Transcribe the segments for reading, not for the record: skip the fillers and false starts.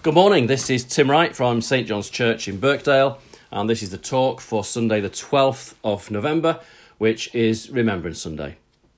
Good morning, this is Tim Wright from St John's Church in Birkdale, and this is the talk for Sunday the 12th of November, which is Remembrance Sunday.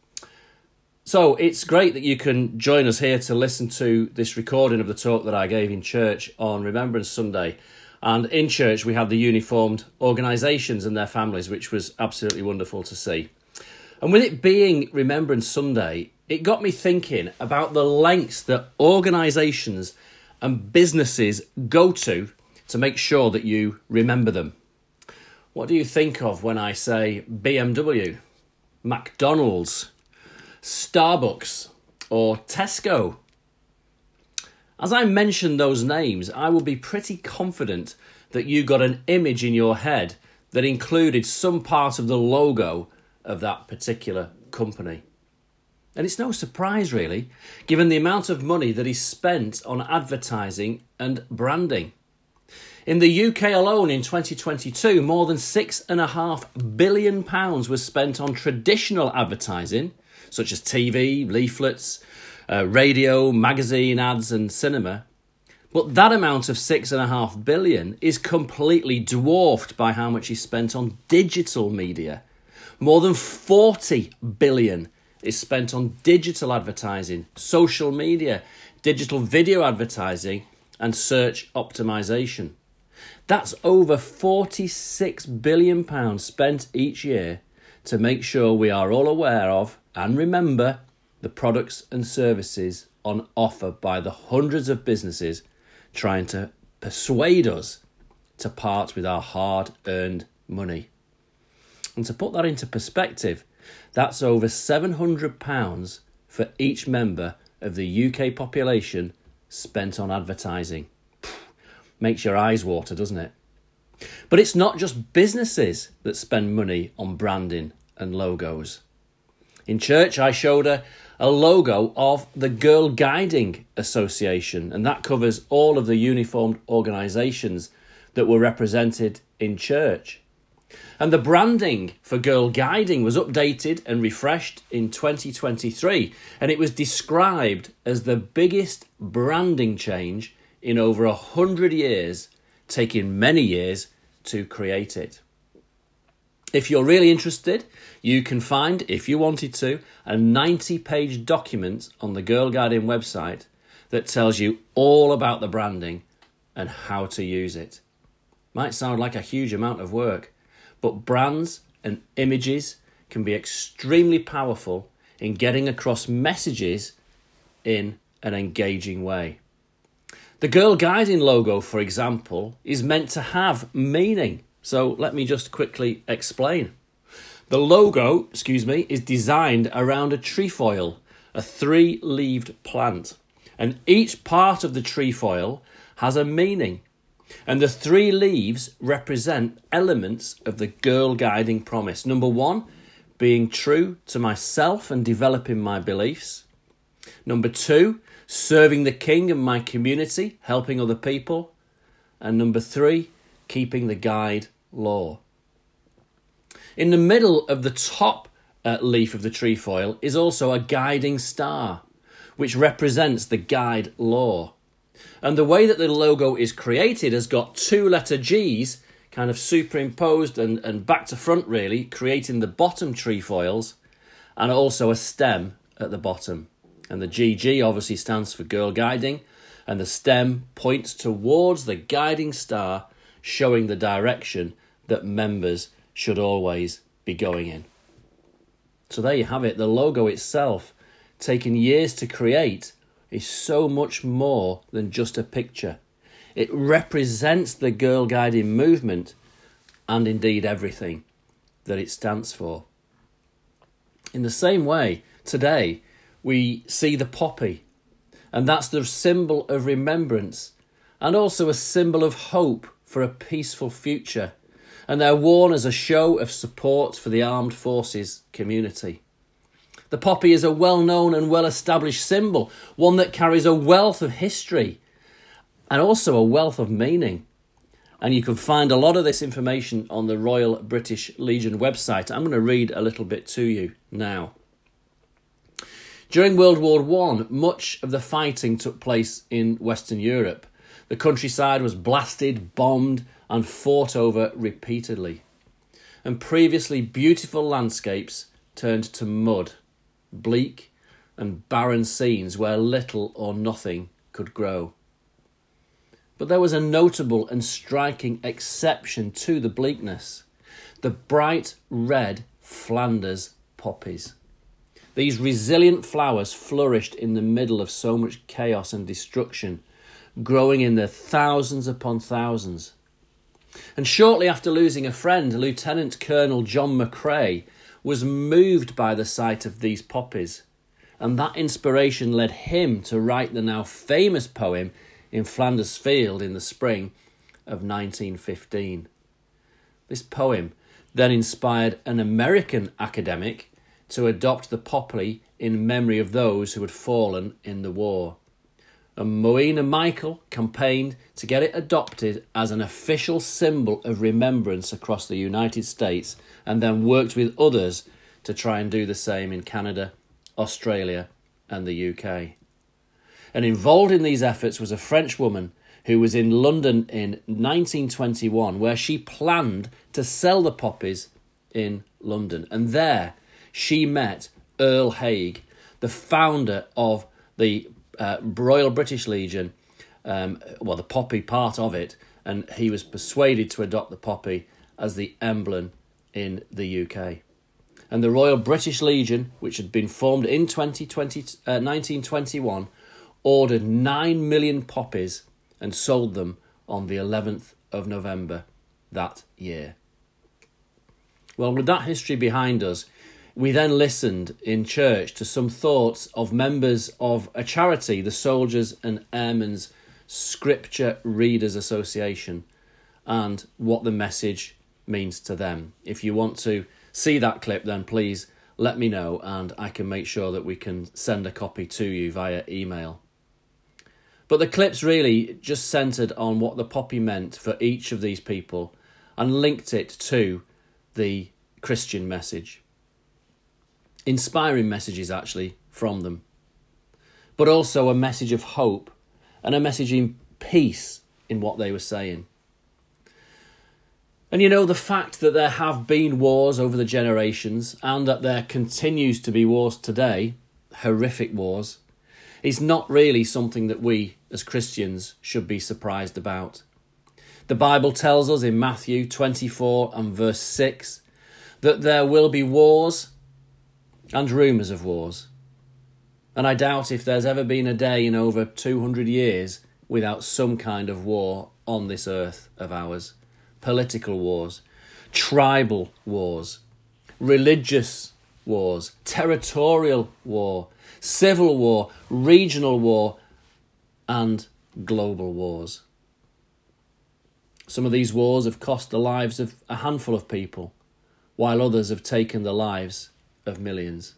So it's great that you can join us here to listen to this recording of the talk that I gave in church on Remembrance Sunday. And in church we had the uniformed organisations and their families, which was absolutely wonderful to see. And with it being Remembrance Sunday, it got me thinking about the lengths that organisations and businesses go to make sure that you remember them. What do you think of when I say BMW, McDonald's, Starbucks or Tesco? As I mention those names, I will be pretty confident that you got an image in your head that included some part of the logo of that particular company. And it's no surprise, really, given the amount of money that is spent on advertising and branding. In the UK alone in 2022, more than £6.5 billion was spent on traditional advertising, such as TV, leaflets, radio, magazine ads and cinema. But that amount of £6.5 billion is completely dwarfed by how much is spent on digital media. More than £40 billion is spent on digital advertising, social media, digital video advertising and search optimization. That's over £46 billion spent each year to make sure we are all aware of and remember the products and services on offer by the hundreds of businesses trying to persuade us to part with our hard-earned money. And to put that into perspective, that's over £700 for each member of the UK population spent on advertising. Makes your eyes water, doesn't it? But it's not just businesses that spend money on branding and logos. In church, I showed a logo of the Girl Guiding Association, and that covers all of the uniformed organisations that were represented in church. And the branding for Girl Guiding was updated and refreshed in 2023, and it was described as the biggest branding change in over 100 years, taking many years to create it. If you're really interested, you can find, if you wanted to, a 90-page document on the Girl Guiding website that tells you all about the branding and how to use it. Might sound like a huge amount of work, but brands and images can be extremely powerful in getting across messages in an engaging way. The Girl Guiding logo, for example, is meant to have meaning. So let me just quickly explain. The logo, is designed around a trefoil, a 3-leaved plant. And each part of the trefoil has a meaning. And the 3 leaves represent elements of the Girl Guiding promise. Number 1, being true to myself and developing my beliefs. Number 2, serving the King and my community, helping other people. And number 3, keeping the guide law. In the middle of the top leaf of the trefoil is also a guiding star, which represents the guide law. And the way that the logo is created has got 2 letter G's kind of superimposed and back to front really, creating the bottom trefoils and also a stem at the bottom. And the GG obviously stands for Girl Guiding, and the stem points towards the guiding star, showing the direction that members should always be going in. So there you have it. The logo itself, taken years to create, is so much more than just a picture. It represents the Girl Guiding movement and indeed everything that it stands for. In the same way, today we see the poppy, and that's the symbol of remembrance and also a symbol of hope for a peaceful future. And they're worn as a show of support for the armed forces community. The poppy is a well-known and well-established symbol, one that carries a wealth of history and also a wealth of meaning. And you can find a lot of this information on the Royal British Legion website. I'm going to read a little bit to you now. During World War I, much of the fighting took place in Western Europe. The countryside was blasted, bombed, and fought over repeatedly. And previously beautiful landscapes turned to mud, bleak and barren scenes where little or nothing could grow. But there was a notable and striking exception to the bleakness: the bright red Flanders poppies. These resilient flowers flourished in the middle of so much chaos and destruction, growing in their thousands upon thousands. And shortly after losing a friend, Lieutenant Colonel John McCrae was moved by the sight of these poppies, and that inspiration led him to write the now famous poem In Flanders Field in the spring of 1915. This poem then inspired an American academic to adopt the poppy in memory of those who had fallen in the war. And Moina Michael campaigned to get it adopted as an official symbol of remembrance across the United States, and then worked with others to try and do the same in Canada, Australia and the UK. And involved in these efforts was a French woman who was in London in 1921, where she planned to sell the poppies in London. And there she met Earl Haig, the founder of the Royal British Legion, the poppy part of it, and he was persuaded to adopt the poppy as the emblem in the UK. And the Royal British Legion, which had been formed in 1921, ordered 9 million poppies and sold them on the 11th of November that year. Well, with that history behind us, we then listened in church to some thoughts of members of a charity, the Soldiers and Airmen's Scripture Readers Association, and what the message means to them. If you want to see that clip, then please let me know and I can make sure that we can send a copy to you via email. But the clips really just centred on what the poppy meant for each of these people and linked it to the Christian message. Inspiring messages, actually, from them. But also a message of hope and a message in peace in what they were saying. And you know, the fact that there have been wars over the generations and that there continues to be wars today, horrific wars, is not really something that we as Christians should be surprised about. The Bible tells us in Matthew 24 and verse 6 that there will be wars and rumours of wars. And I doubt if there's ever been a day in over 200 years without some kind of war on this earth of ours. Political wars, tribal wars, religious wars, territorial war, civil war, regional war, and global wars. Some of these wars have cost the lives of a handful of people, while others have taken the lives of millions.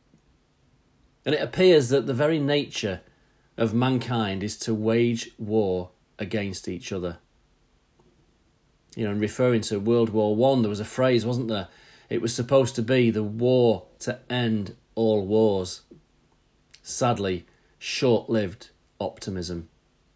And it appears that the very nature of mankind is to wage war against each other. You know, in referring to World War I, there was a phrase, wasn't there? It was supposed to be the war to end all wars. Sadly, short-lived optimism.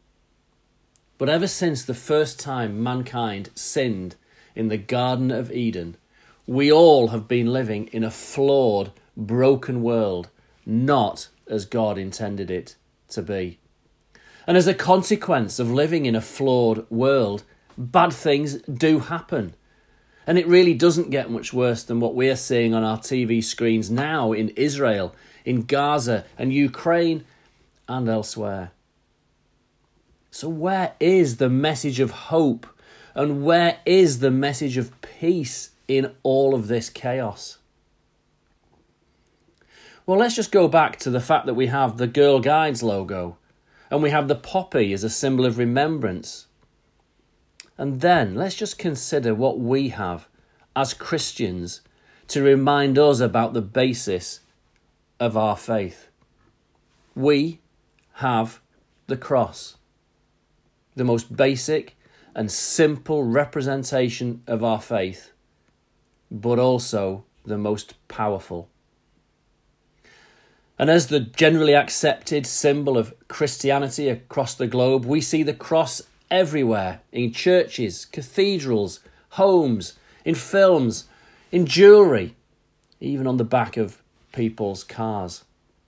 But ever since the first time mankind sinned in the Garden of Eden, we all have been living in a flawed, broken world, not as God intended it to be. And as a consequence of living in a flawed world, bad things do happen. And it really doesn't get much worse than what we're seeing on our TV screens now in Israel, in Gaza and Ukraine and elsewhere. So where is the message of hope and where is the message of peace in all of this chaos? Well, let's just go back to the fact that we have the Girl Guides logo and we have the poppy as a symbol of remembrance. And then let's just consider what we have as Christians to remind us about the basis of our faith. We have the cross, the most basic and simple representation of our faith, but also the most powerful. And as the generally accepted symbol of Christianity across the globe, we see the cross everywhere, in churches, cathedrals, homes, in films, in jewellery, even on the back of people's cars.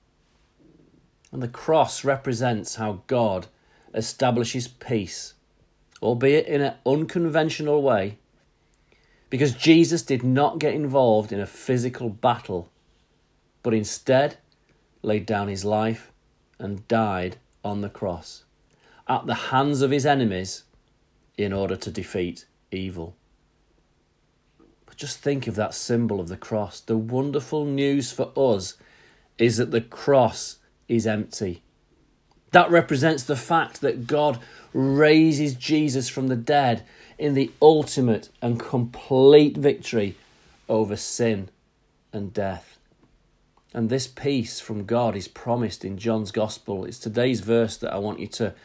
And the cross represents how God establishes peace, albeit in an unconventional way, because Jesus did not get involved in a physical battle, but instead laid down his life and died on the cross at the hands of his enemies in order to defeat evil. But just think of that symbol of the cross. The wonderful news for us is that the cross is empty. That represents the fact that God raises Jesus from the dead in the ultimate and complete victory over sin and death. And this peace from God is promised in John's Gospel. It's today's verse that I want you to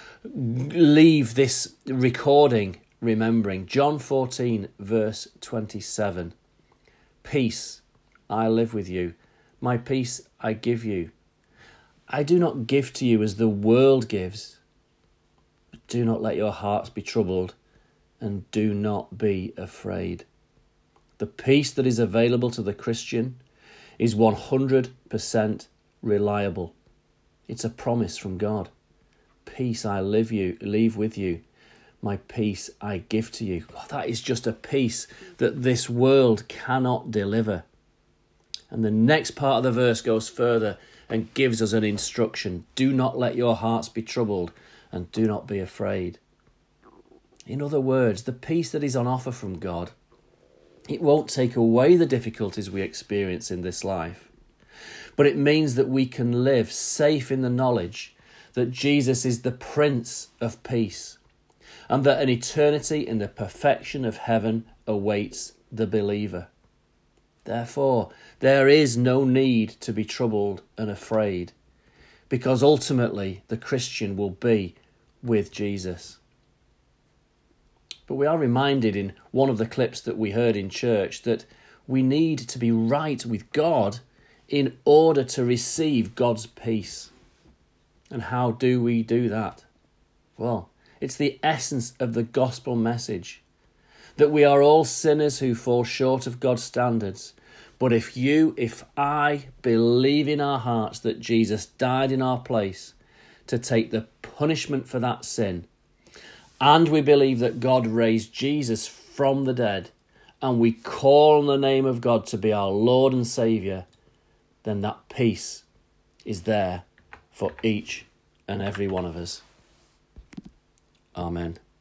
leave this recording remembering. John 14, verse 27. Peace I live with you, my peace I give you. I do not give to you as the world gives. But do not let your hearts be troubled, and do not be afraid. The peace that is available to the Christian is 100% reliable. It's a promise from God. Peace I leave with you. My peace I give to you. Oh, that is just a peace that this world cannot deliver. And the next part of the verse goes further and gives us an instruction. Do not let your hearts be troubled, and do not be afraid. In other words, the peace that is on offer from God, it won't take away the difficulties we experience in this life, but it means that we can live safe in the knowledge that Jesus is the Prince of Peace, and that an eternity in the perfection of heaven awaits the believer. Therefore, there is no need to be troubled and afraid, because ultimately the Christian will be with Jesus. But we are reminded in one of the clips that we heard in church that we need to be right with God in order to receive God's peace. And how do we do that? Well, it's the essence of the gospel message, that we are all sinners who fall short of God's standards. But if I believe in our hearts that Jesus died in our place to take the punishment for that sin, and we believe that God raised Jesus from the dead, and we call on the name of God to be our Lord and Saviour, then that peace is there for each and every one of us. Amen.